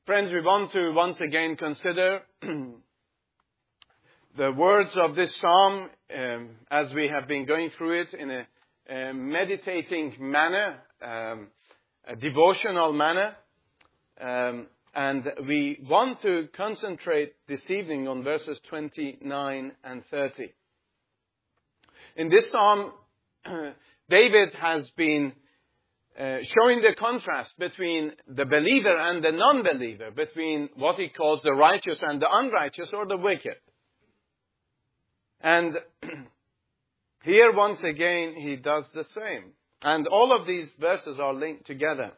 Friends, we want to once again consider the words of this psalm as we have been going through it in a meditating manner, a devotional manner. And we want to concentrate this evening on verses 29 and 30. In this psalm, David has been showing the contrast between the believer and the non-believer, between what he calls the righteous and the unrighteous, or the wicked. And here, once again, he does the same. And all of these verses are linked together.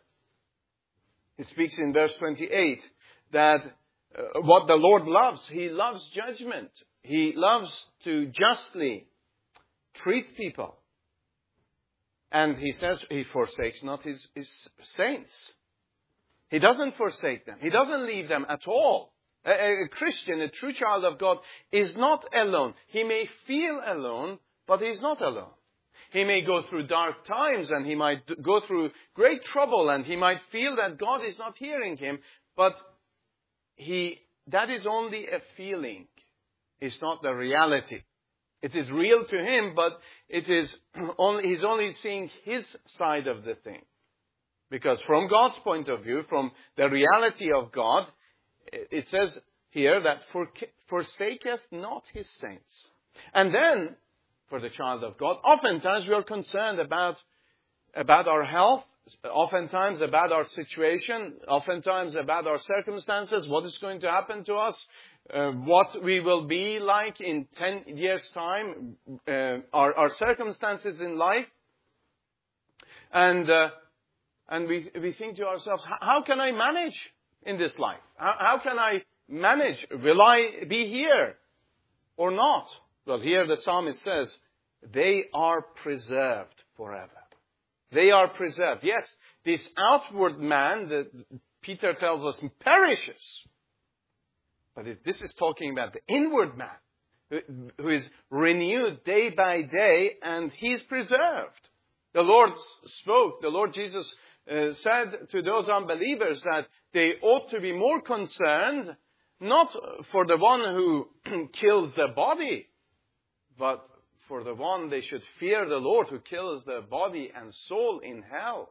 He speaks in verse 28 that what the Lord loves, He loves judgment. He loves to justly treat people. And he says He forsakes not His saints. He doesn't forsake them. He doesn't leave them at all. A Christian, a true child of God, is not alone. He may feel alone, but he's not alone. He may go through dark times, and he might go through great trouble, and he might feel that God is not hearing him, but that is only a feeling. It's not the reality. It is real to him, but he's only seeing his side of the thing. Because from God's point of view, from the reality of God, it says here that forsaketh not His saints. And then, for the child of God, oftentimes we are concerned about our health, oftentimes about our situation, oftentimes about our circumstances, what is going to happen to us, what we will be like in 10 years' time, our circumstances in life. And we think to ourselves, how can I manage in this life? How can I manage? Will I be here or not? Well, here the psalmist says, they are preserved forever. They are preserved. Yes, this outward man that Peter tells us perishes. But this is talking about the inward man who is renewed day by day, and he's preserved. The Lord spoke, the Lord Jesus said to those unbelievers that they ought to be more concerned, not for the one who kills the body, but for the one they should fear the Lord who kills the body and soul in hell.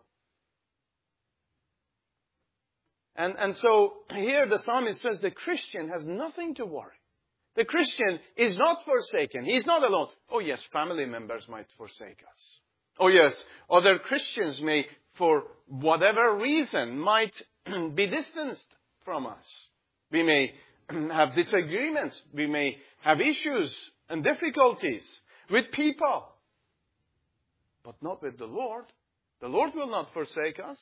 And so here the psalmist says the Christian has nothing to worry. The Christian is not forsaken. He's not alone. Oh yes, family members might forsake us. Oh yes, other Christians may, for whatever reason, might be distanced from us. We may have disagreements. We may have issues and difficulties with people. But not with the Lord. The Lord will not forsake us.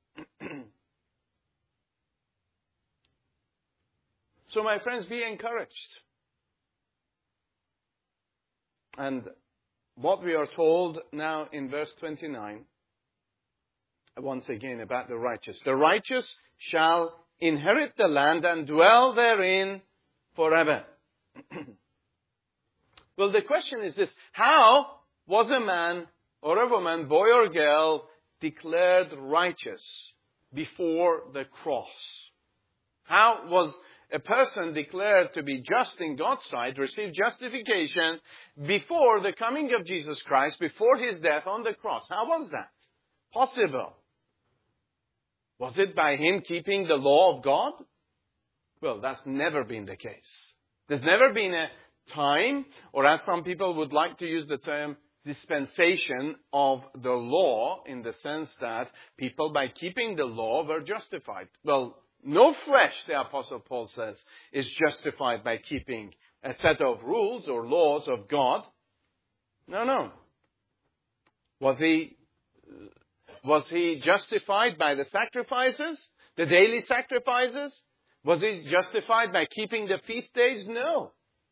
So my friends, be encouraged. And what we are told now in verse 29, once again about the righteous. The righteous shall inherit the land and dwell therein forever. Well, the question is this: how was a man or a woman, boy or girl, declared righteous before the cross? How was a person declared to be just in God's sight, received justification before the coming of Jesus Christ, before His death on the cross? How was that possible? Was it by him keeping the law of God? Well, that's never been the case. There's never been a time, or as some people would like to use the term, dispensation of the law, in the sense that people by keeping the law were justified. Well, no flesh, the Apostle Paul says, is justified by keeping a set of rules or laws of God. No. Was he justified by the sacrifices, the daily sacrifices? Was he justified by keeping the feast days? No.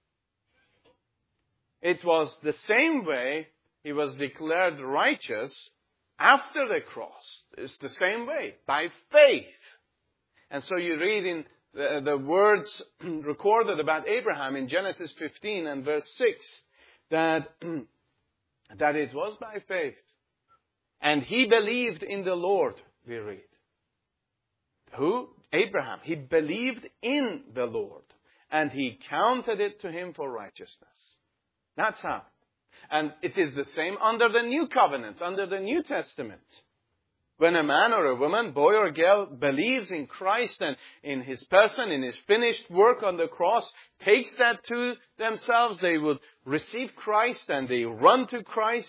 It was the same way he was declared righteous after the cross. It's the same way, by faith. And so you read in the words recorded about Abraham in Genesis 15 and verse 6 that it was by faith. And he believed in the Lord, we read. Who? Abraham. He believed in the Lord, and he counted it to him for righteousness. That's how. And it is the same under the New Covenant, under the New Testament. When a man or a woman, boy or girl, believes in Christ and in His person, in His finished work on the cross, takes that to themselves, they would receive Christ and they run to Christ.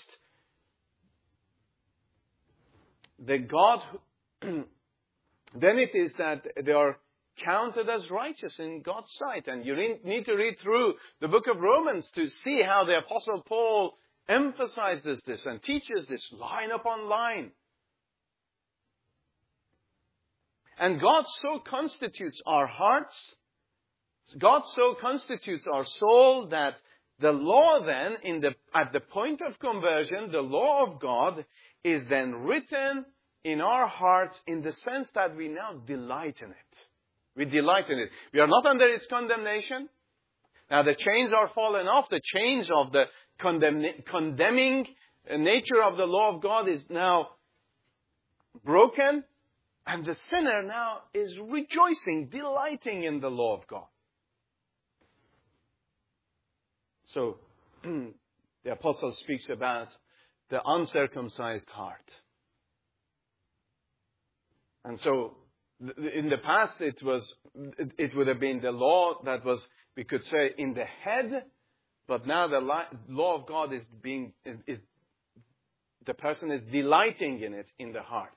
Then it is that they are counted as righteous in God's sight. And you need to read through the book of Romans to see how the Apostle Paul emphasizes this and teaches this line upon line. And God so constitutes our hearts, God so constitutes our soul that the law then, at the point of conversion, the law of God is then written in our hearts in the sense that we now delight in it. We delight in it. We are not under its condemnation. Now the chains are fallen off. The chains of the condemning nature of the law of God is now broken. And the sinner now is rejoicing, delighting in the law of God. So, the apostle speaks about the uncircumcised heart. And so, in the past it would have been the law that was, we could say, in the head, but now the law of God the person is delighting in it in the heart.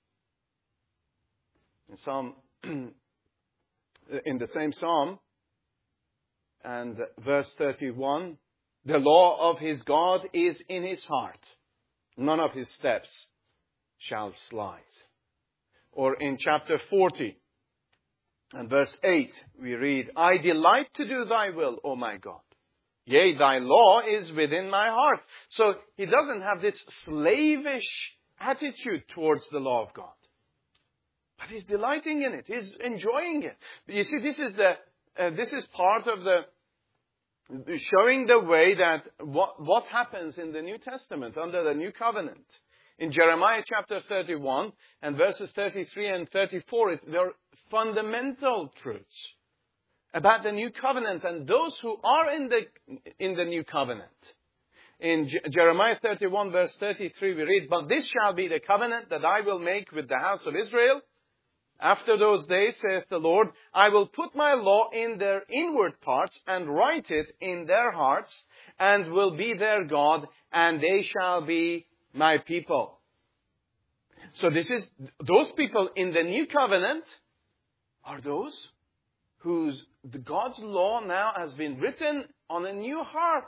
In the same Psalm, and verse 31, the law of his God is in his heart. None of his steps shall slide. Or in chapter 40, and verse 8, we read, I delight to do thy will, O my God. Yea, thy law is within my heart. So he doesn't have this slavish attitude towards the law of God. But he's delighting in it. He's enjoying it. You see, this is part of the showing the way that what happens in the New Testament under the New Covenant. In Jeremiah chapter 31 and verses 33 and 34, there are fundamental truths about the New Covenant and those who are in the New Covenant. In Jeremiah 31 verse 33 we read, but this shall be the covenant that I will make with the house of Israel. After those days, saith the Lord, I will put my law in their inward parts and write it in their hearts, and will be their God, and they shall be my people. So those people in the New Covenant are those God's law now has been written on a new heart.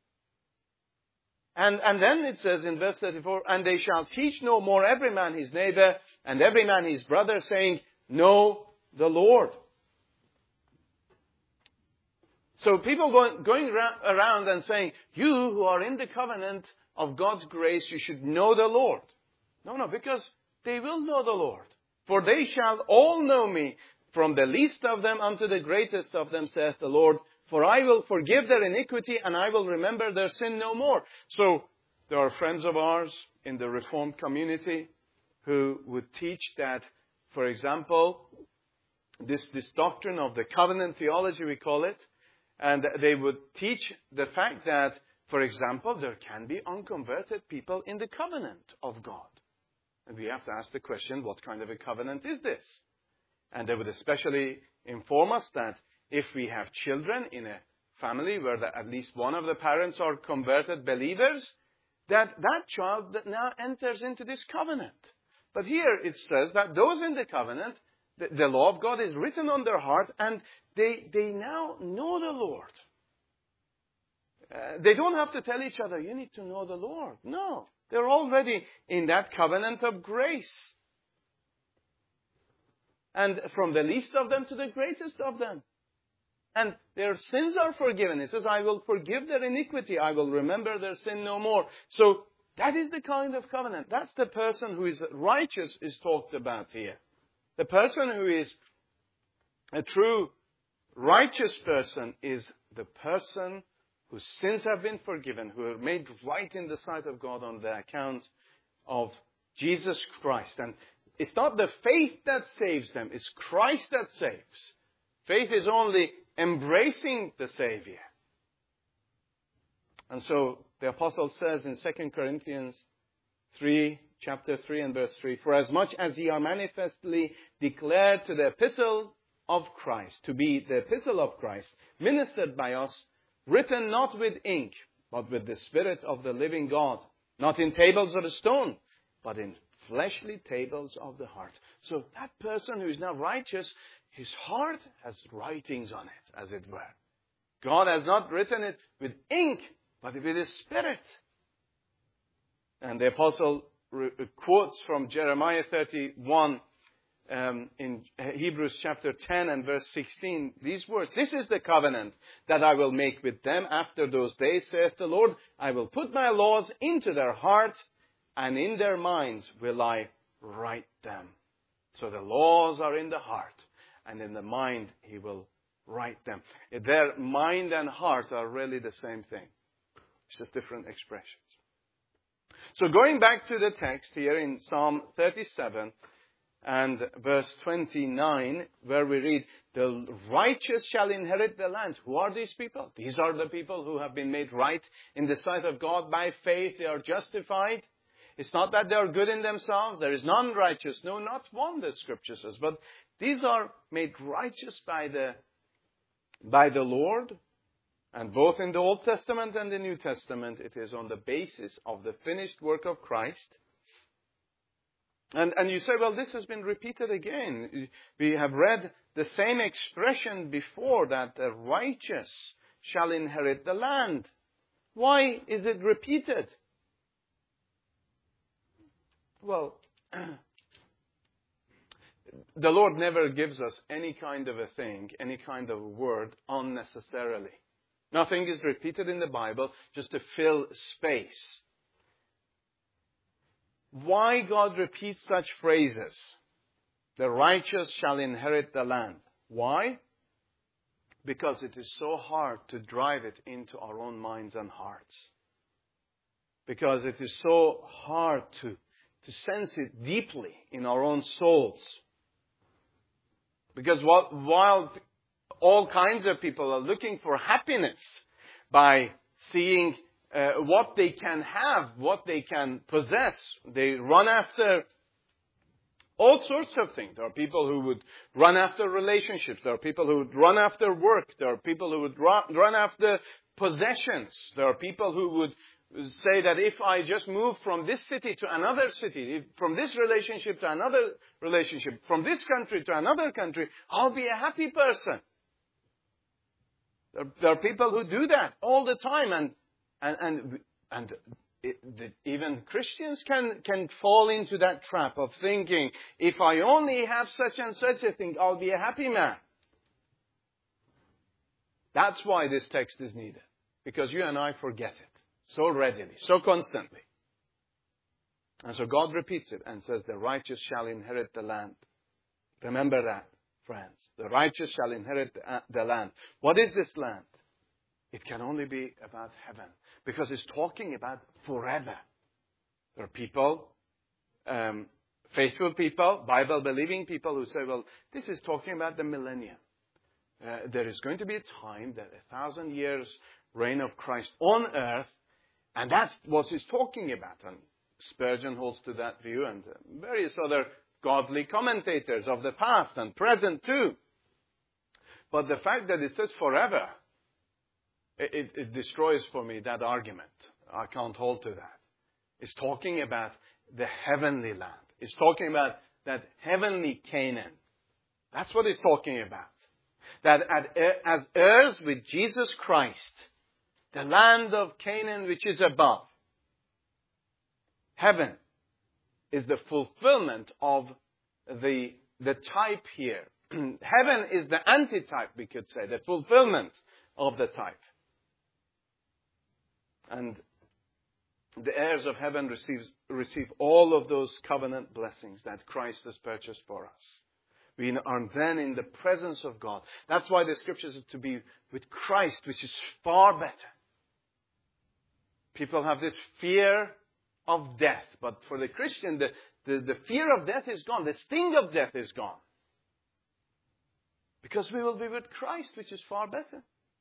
And then it says in verse 34, and they shall teach no more every man his neighbor and every man his brother, saying, know the Lord. So people going around and saying, you who are in the covenant of God's grace, you should know the Lord. No, because they will know the Lord. For they shall all know me, from the least of them unto the greatest of them, saith the Lord. For I will forgive their iniquity, and I will remember their sin no more. So, there are friends of ours in the Reformed community who would teach that, for example, this doctrine of the covenant theology, we call it, and they would teach the fact that, for example, there can be unconverted people in the covenant of God. And we have to ask the question, what kind of a covenant is this? And they would especially inform us that if we have children in a family where at least one of the parents are converted believers, that child now enters into this covenant. But here it says that those in the covenant, the law of God is written on their heart, and they now know the Lord. They don't have to tell each other, you need to know the Lord. No, they're already in that covenant of grace. And from the least of them to the greatest of them. And their sins are forgiven. It says, I will forgive their iniquity. I will remember their sin no more. So that is the kind of covenant. That's the person who is righteous is talked about here. The person who is a true righteous person is the person whose sins have been forgiven, who are made right in the sight of God on the account of Jesus Christ. And it's not the faith that saves them, it's Christ that saves. Faith is only embracing the Savior. And so the apostle says in 2 Corinthians 3, chapter 3 and verse 3, "For as much as ye are manifestly declared to the epistle of Christ, to be the epistle of Christ, ministered by us, written not with ink, but with the Spirit of the living God, not in tables of stone, but in fleshly tables of the heart." So that person who is now righteous, his heart has writings on it, as it were. God has not written it with ink, but with His Spirit. And the apostle quotes from Jeremiah 31 in Hebrews chapter 10 and verse 16 these words, "This is the covenant that I will make with them after those days, saith the Lord. I will put my laws into their heart, and in their minds will I write them." So the laws are in the heart, and in the mind He will write them. Their mind and heart are really the same thing. It's just different expressions. So going back to the text here in Psalm 37 and verse 29, where we read, "The righteous shall inherit the land." Who are these people? These are the people who have been made right in the sight of God by faith. They are justified. It's not that they are good in themselves. There is none righteous. No, not one, the Scripture says. But these are made righteous by the Lord. And both in the Old Testament and the New Testament, it is on the basis of the finished work of Christ. And you say, well, this has been repeated again. We have read the same expression before, that the righteous shall inherit the land. Why is it repeated? Well, the Lord never gives us any kind of a thing, any kind of a word unnecessarily. Nothing is repeated in the Bible just to fill space. Why God repeats such phrases? The righteous shall inherit the land. Why? Because it is so hard to drive it into our own minds and hearts. Because it is so hard to sense it deeply in our own souls. Because while all kinds of people are looking for happiness by seeing what they can have, what they can possess, they run after all sorts of things. There are people who would run after relationships. There are people who would run after work. There are people who would run after possessions. There are people who would say that if I just move from this city to another city, from this relationship to another relationship, from this country to another country, I'll be a happy person. There are people who do that all the time, and even Christians can fall into that trap of thinking, if I only have such and such a thing, I'll be a happy man. That's why this text is needed, because you and I forget it so readily, so constantly. And so God repeats it and says, the righteous shall inherit the land. Remember that, friends. The righteous shall inherit the land. What is this land? It can only be about heaven, because it's talking about forever. There are people, faithful people, Bible-believing people who say, well, this is talking about the millennium. There is going to be a time that 1,000 years reign of Christ on earth, and that's what he's talking about. And Spurgeon holds to that view, and various other godly commentators of the past and present too. But the fact that it says forever, it destroys for me that argument. I can't hold to that. It's talking about the heavenly land. It's talking about that heavenly Canaan. That's what it's talking about. That as heirs with Jesus Christ, the land of Canaan which is above, heaven is the fulfillment of the type here. Heaven is the antitype, we could say, the fulfillment of the type. And the heirs of heaven receive all of those covenant blessings that Christ has purchased for us. We are then in the presence of God. That's why the scriptures are to be with Christ, which is far better. People have this fear of death, but for the Christian, The fear of death is gone. The sting of death is gone. Because we will be with Christ, which is far better.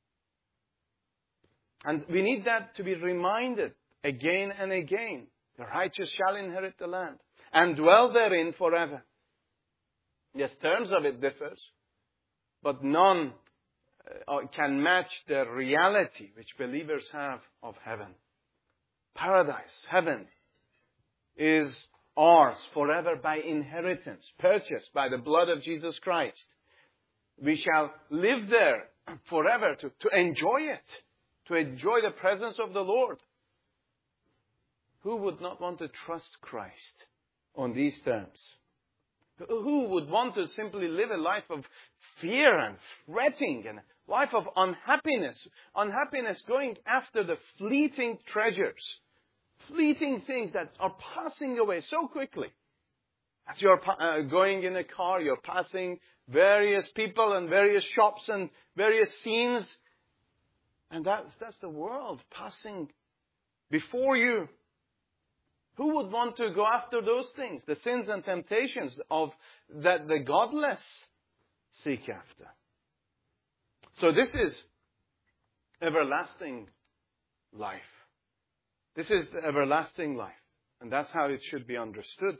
And we need that to be reminded again and again. The righteous shall inherit the land and dwell therein forever. Yes, terms of it differs, but none can match the reality which believers have of heaven. Paradise, heaven, is ours forever by inheritance, purchased by the blood of Jesus Christ. We shall live there forever to enjoy it, to enjoy the presence of the Lord. Who would not want to trust Christ on these terms? Who would want to simply live a life of fear and fretting and a life of unhappiness? Unhappiness going after the fleeting treasures, fleeting things that are passing away so quickly. As you're going in a car, you're passing various people and various shops and various scenes. And that's the world passing before you. Who would want to go after those things, the sins and temptations of that the godless seek after? So this is everlasting life. This is the everlasting life. And that's how it should be understood.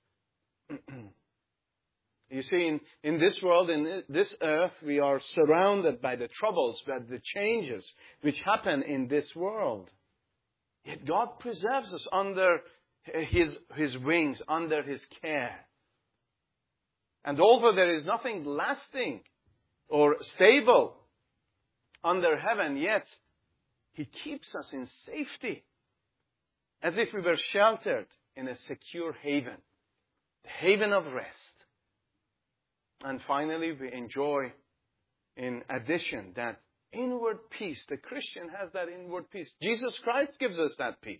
You see, in this world, in this earth, we are surrounded by the troubles, by the changes which happen in this world. Yet God preserves us under His wings, under His care. And although there is nothing lasting or stable under heaven, yet He keeps us in safety, as if we were sheltered in a secure haven, the haven of rest. And finally, we enjoy, in addition, that inward peace. The Christian has that inward peace. Jesus Christ gives us that peace.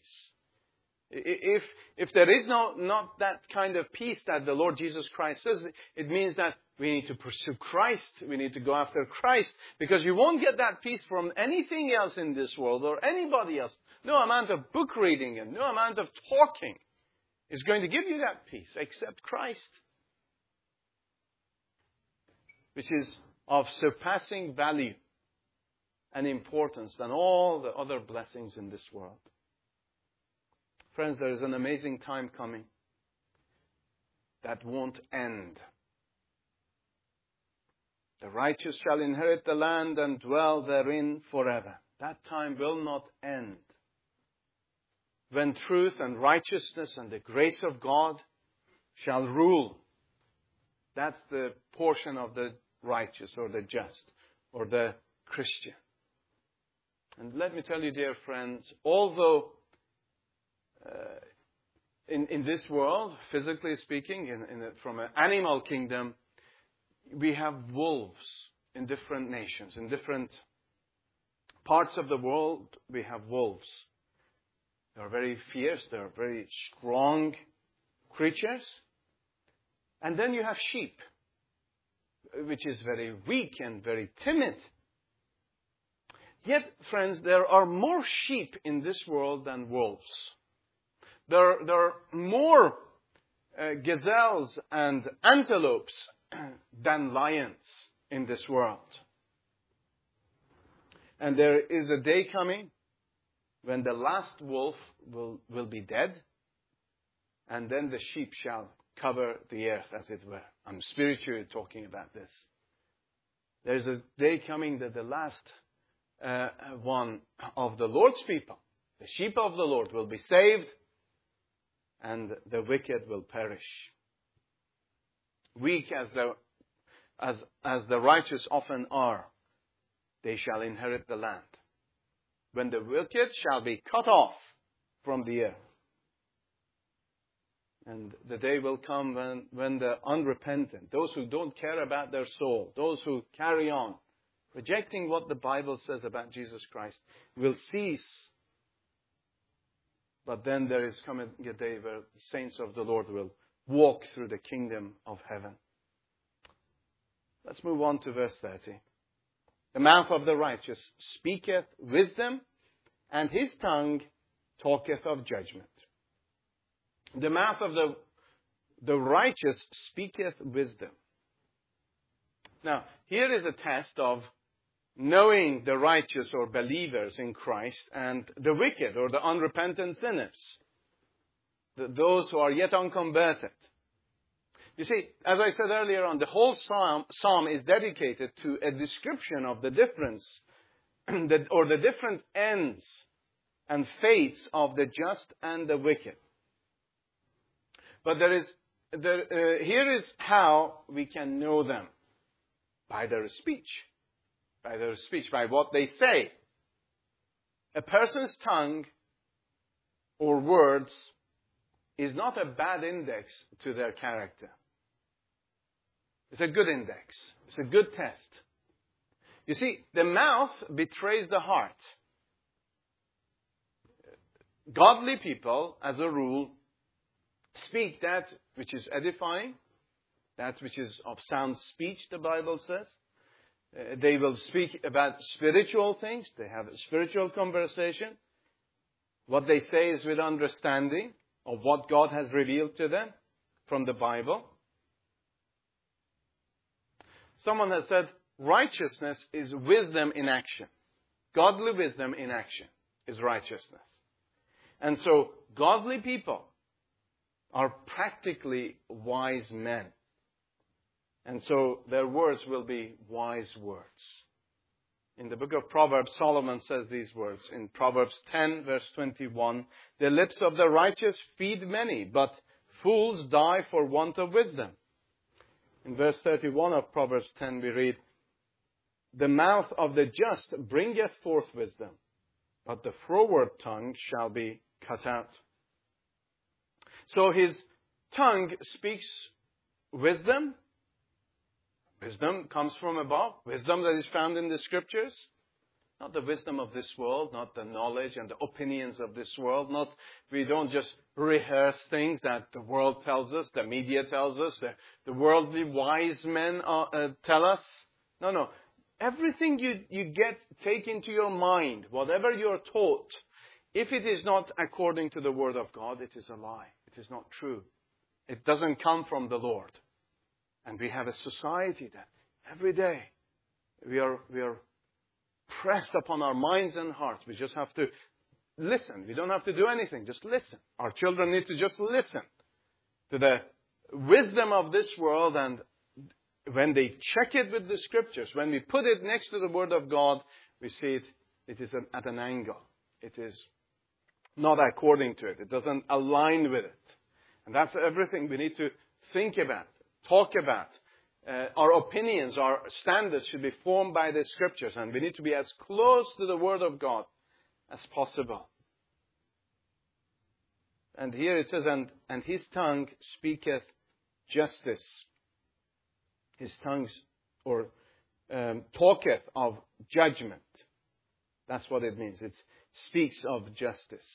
If there is not that kind of peace that the Lord Jesus Christ says, it means that we need to pursue Christ. We need to go after Christ. Because you won't get that peace from anything else in this world or anybody else. No amount of book reading and no amount of talking is going to give you that peace except Christ, which is of surpassing value and importance than all the other blessings in this world. Friends, there is an amazing time coming that won't end. The righteous shall inherit the land and dwell therein forever. That time will not end. When truth and righteousness and the grace of God shall rule. That's the portion of the righteous or the just or the Christian. And let me tell you, dear friends, although in this world, physically speaking, from an animal kingdom, we have wolves in different nations. In different parts of the world, we have wolves. They're very fierce. They're very strong creatures. And then you have sheep, which is very weak and very timid. Yet, friends, there are more sheep in this world than wolves. There are more gazelles and antelopes than lions in this world. And there is a day coming when the last wolf will be dead, and then the sheep shall cover the earth, as it were. I'm spiritually talking about this. There's a day coming that the last one of the Lord's people, the sheep of the Lord, will be saved, and the wicked will perish. Weak as the righteous often are, they shall inherit the land. When the wicked shall be cut off from the earth. And the day will come when the unrepentant, those who don't care about their soul, those who carry on, rejecting what the Bible says about Jesus Christ, will cease. But then there is coming a day where the saints of the Lord will walk through the kingdom of heaven. Let's move on to verse 30. The mouth of the righteous speaketh wisdom, and his tongue talketh of judgment. The mouth of the the righteous speaketh wisdom. Now, here is a test of knowing the righteous or believers in Christ and the wicked or the unrepentant sinners, those who are yet unconverted. You see, as I said earlier on, the whole psalm is dedicated to a description of the difference or the different ends and fates of the just and the wicked. But here is how we can know them. By their speech. By their speech, by what they say. A person's tongue or words is not a bad index to their character. It's a good index. It's a good test. You see, the mouth betrays the heart. Godly people, as a rule, speak that which is edifying, that which is of sound speech, the Bible says. They will speak about spiritual things. They have a spiritual conversation. What they say is with understanding of what God has revealed to them from the Bible. Someone has said, righteousness is wisdom in action. Godly wisdom in action is righteousness. And so, godly people are practically wise men. And so, their words will be wise words. In the book of Proverbs, Solomon says these words. In Proverbs 10, verse 21, the lips of the righteous feed many, but fools die for want of wisdom. In verse 31 of Proverbs 10, we read, the mouth of the just bringeth forth wisdom, but the froward tongue shall be cut out. So his tongue speaks wisdom. Wisdom comes from above. Wisdom that is found in the Scriptures. Not the wisdom of this world, not the knowledge and the opinions of this world. We don't just rehearse things that the world tells us, the media tells us, the worldly wise men tell us. No. Everything you take into your mind, whatever you're taught, if it is not according to the Word of God, it is a lie. It is not true. It doesn't come from the Lord. And we have a society that every day we are pressed upon our minds and hearts. We just have to listen. We don't have to do anything. Just listen. Our children need to just listen to the wisdom of this world. And when they check it with the Scriptures, when we put it next to the Word of God, we see it is at an angle. It is not according to it. It doesn't align with it. And that's everything we need to think about, talk about. Our opinions, our standards should be formed by the Scriptures, and we need to be as close to the Word of God as possible. And here it says, and his tongue speaketh justice. His tongue talketh of judgment. That's what it means. It speaks of justice.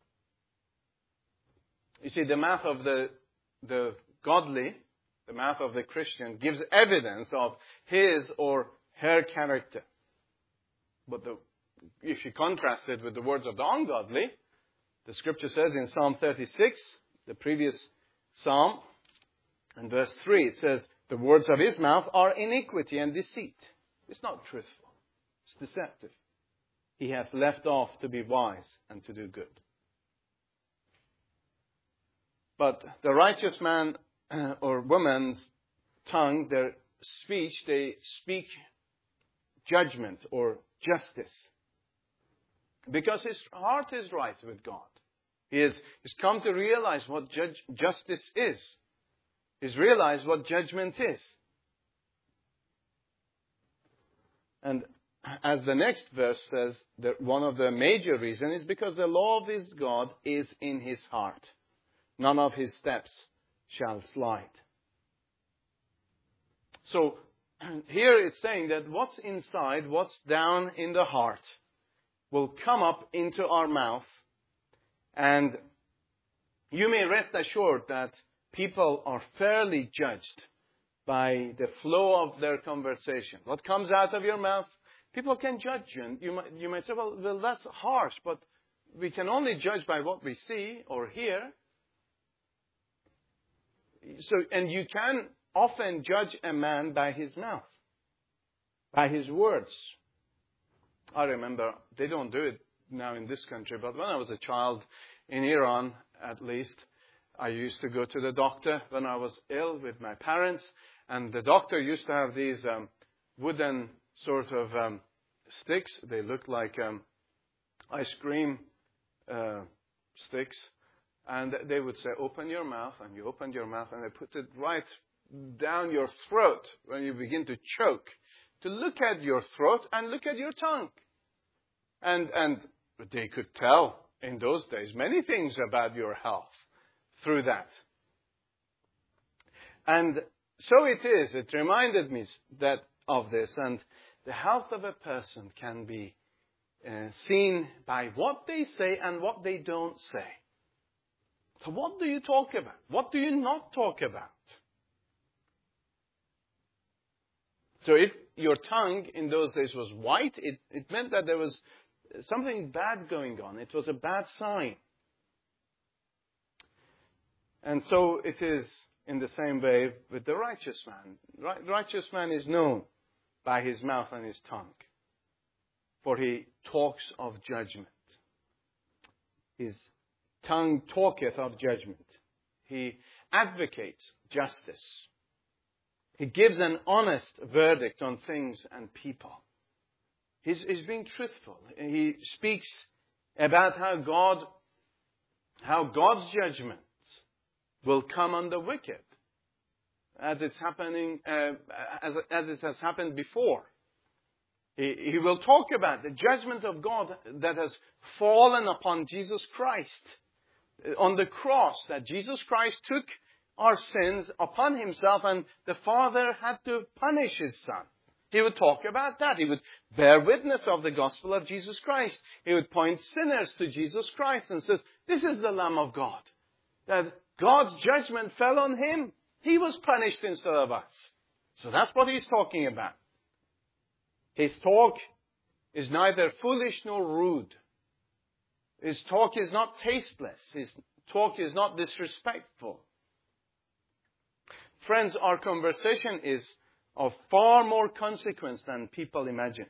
You see, the mouth of the godly, the mouth of the Christian, gives evidence of his or her character. But if you contrast it with the words of the ungodly, the Scripture says in Psalm 36, the previous Psalm, and verse 3, it says, the words of his mouth are iniquity and deceit. It's not truthful. It's deceptive. He hath left off to be wise and to do good. But the righteous man or woman's tongue, their speech, they speak judgment or justice. Because his heart is right with God. He's come to realize what justice is. He's realized what judgment is. And as the next verse says, that one of the major reasons is because the law of his God is in his heart. None of his steps shall slide. So, here it's saying that what's inside, what's down in the heart, will come up into our mouth. And you may rest assured that people are fairly judged by the flow of their conversation. What comes out of your mouth, people can judge you. You might say, well, that's harsh, but we can only judge by what we see or hear. And you can often judge a man by his mouth, by his words. I remember, they don't do it now in this country, but when I was a child, in Iran at least, I used to go to the doctor when I was ill with my parents, and the doctor used to have these wooden sort of sticks. They looked like ice cream sticks. And they would say, open your mouth, and you opened your mouth, and they put it right down your throat when you begin to choke, to look at your throat and look at your tongue. And they could tell in those days many things about your health through that. And so it is. It reminded me of this. And the health of a person can be seen by what they say and what they don't say. So what do you talk about? What do you not talk about? So if your tongue in those days was white, it meant that there was something bad going on. It was a bad sign. And so it is in the same way with the righteous man. Righteous man is known by his mouth and his tongue, for he talks of judgment. His tongue talketh of judgment. He advocates justice. He gives an honest verdict on things and people. He's being truthful. He speaks about how God's judgments will come on the wicked, as it's happening, as it has happened before. He will talk about the judgment of God that has fallen upon Jesus Christ on the cross, that Jesus Christ took our sins upon himself and the Father had to punish his Son. He would talk about that. He would bear witness of the gospel of Jesus Christ. He would point sinners to Jesus Christ and says, this is the Lamb of God. That God's judgment fell on him. He was punished instead of us. So that's what he's talking about. His talk is neither foolish nor rude. His talk is not tasteless. His talk is not disrespectful. Friends, our conversation is of far more consequence than people imagine.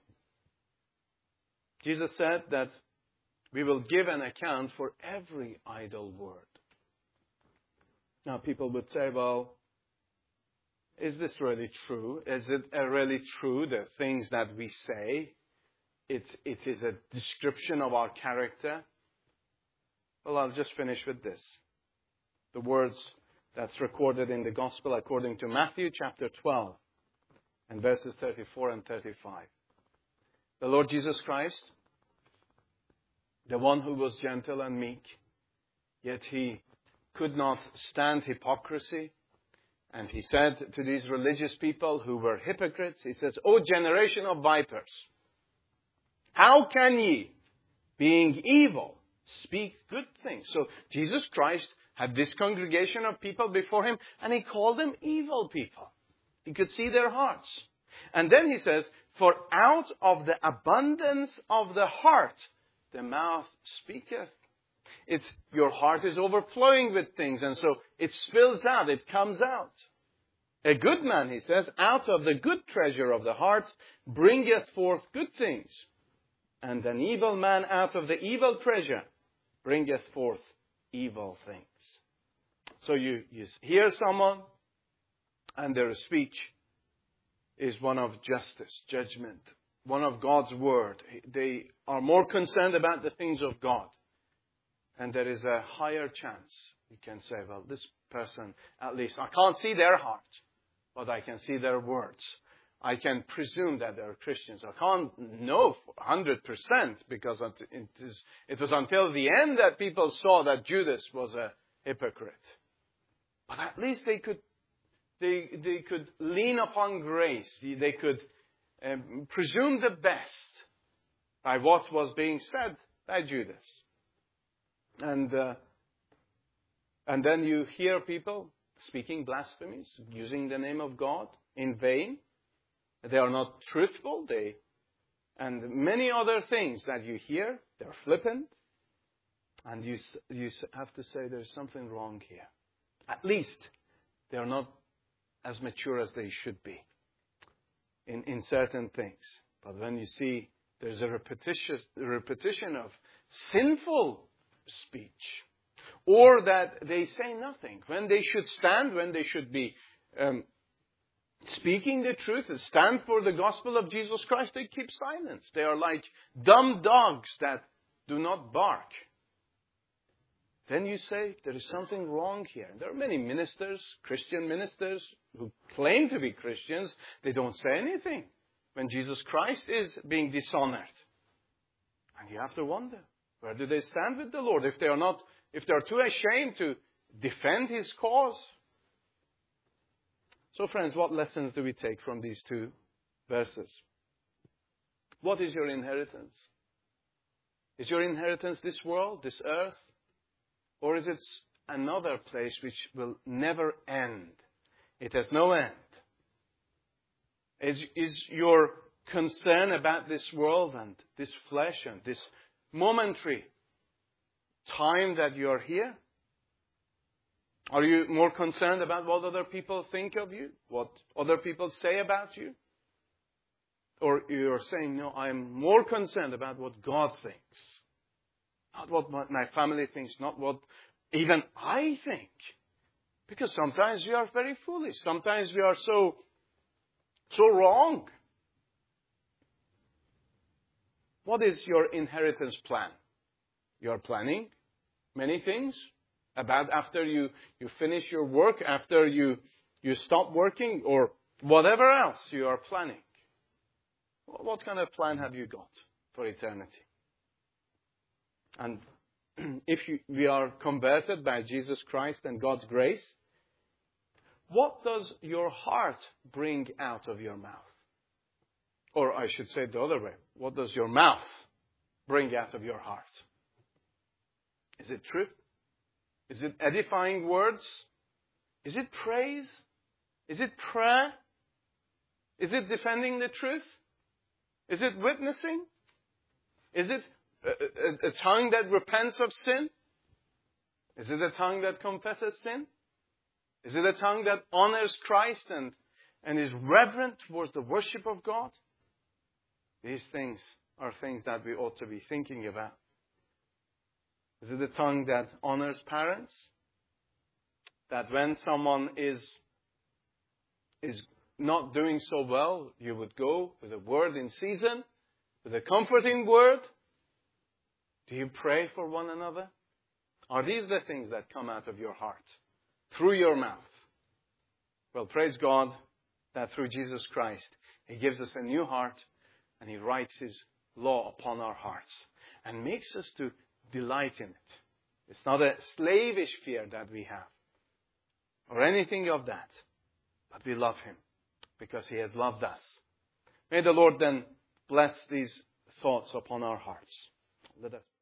Jesus said that we will give an account for every idle word. Now people would say, well, is this really true? Is it really true, the things that we say? It is a description of our character? Well, I'll just finish with this. The words that's recorded in the Gospel according to Matthew chapter 12 and verses 34 and 35. The Lord Jesus Christ, the one who was gentle and meek, yet he could not stand hypocrisy. And he said to these religious people who were hypocrites, he says, O generation of vipers, how can ye, being evil, speak good things? So Jesus Christ had this congregation of people before him, and he called them evil people. He could see their hearts. And then he says, for out of the abundance of the heart, the mouth speaketh. Your heart is overflowing with things, and so it spills out, it comes out. A good man, he says, out of the good treasure of the heart bringeth forth good things. And an evil man out of the evil treasure bringeth forth evil things. So you hear someone, and their speech is one of justice, judgment, one of God's word. They are more concerned about the things of God. And there is a higher chance. You can say, well, this person, at least, I can't see their heart, but I can see their words. I can presume that they're Christians. I can't know 100% because it was until the end that people saw that Judas was a hypocrite. But at least they could lean upon grace. They could presume the best by what was being said by Judas. And then you hear people speaking blasphemies, using the name of God in vain. They are not truthful. And many other things that you hear, they're flippant. And you have to say there's something wrong here. At least They are not as mature as they should be in certain things. But when you see there's a repetition of sinful speech, or that they say nothing, when they should stand, when they should be speaking the truth and stand for the gospel of Jesus Christ, they keep silence. They are like dumb dogs that do not bark. Then you say, there is something wrong here. And there are many ministers, Christian ministers, who claim to be Christians. They don't say anything when Jesus Christ is being dishonored. And you have to wonder, where do they stand with the Lord if they are too ashamed to defend His cause? So friends, what lessons do we take from these two verses? What is your inheritance? Is your inheritance this world, this earth? Or is it another place which will never end? It has no end. Is your concern about this world and this flesh and this momentary time that you are here? Are you more concerned about what other people think of you? What other people say about you? Or you're saying, no, I'm more concerned about what God thinks. Not what my family thinks, not what even I think. Because sometimes we are very foolish. Sometimes we are so wrong. What is your inheritance plan? You are planning many things about after you finish your work, after you stop working, or whatever else you are planning. What kind of plan have you got for eternity? And if we are converted by Jesus Christ and God's grace, what does your heart bring out of your mouth? Or I should say it the other way. What does your mouth bring out of your heart? Is it truth? Is it edifying words? Is it praise? Is it prayer? Is it defending the truth? Is it witnessing? Is it a tongue that repents of sin? Is it a tongue that confesses sin? Is it a tongue that honors Christ and is reverent towards the worship of God? These things are things that we ought to be thinking about. Is it a tongue that honors parents? That when someone is not doing so well, you would go with a word in season, with a comforting word? Do you pray for one another? Are these the things that come out of your heart, through your mouth? Well, praise God that through Jesus Christ, He gives us a new heart and He writes His law upon our hearts and makes us to delight in it. It's not a slavish fear that we have or anything of that, but we love Him because He has loved us. May the Lord then bless these thoughts upon our hearts. Let us